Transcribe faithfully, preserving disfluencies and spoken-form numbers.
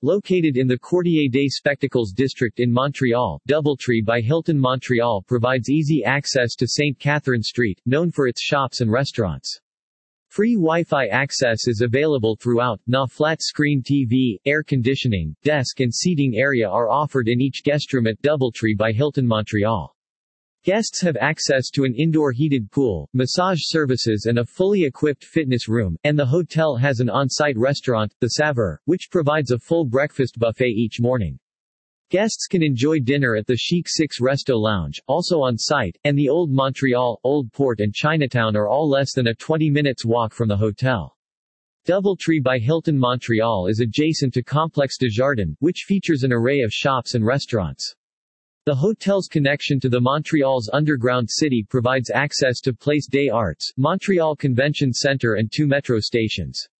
Located in the Quartier des Spectacles district in Montreal, Doubletree by Hilton Montreal provides easy access to Saint Catherine Street, known for its shops and restaurants. Free Wi-Fi access is available throughout. Na flat-screen T V, air conditioning, desk and seating area are offered in each guestroom at Doubletree by Hilton Montreal. Guests have access to an indoor heated pool, massage services and a fully equipped fitness room, and the hotel has an on-site restaurant, the Saveur, which provides a full breakfast buffet each morning. Guests can enjoy dinner at the Chic Six Resto Lounge, also on site, and the Old Montreal, Old Port and Chinatown are all less than a twenty minutes walk from the hotel. Doubletree by Hilton Montreal is adjacent to Complexe Desjardins, which features an array of shops and restaurants. The hotel's connection to the Montreal's underground city provides access to Place des Arts, Montreal Convention Centre and two metro stations.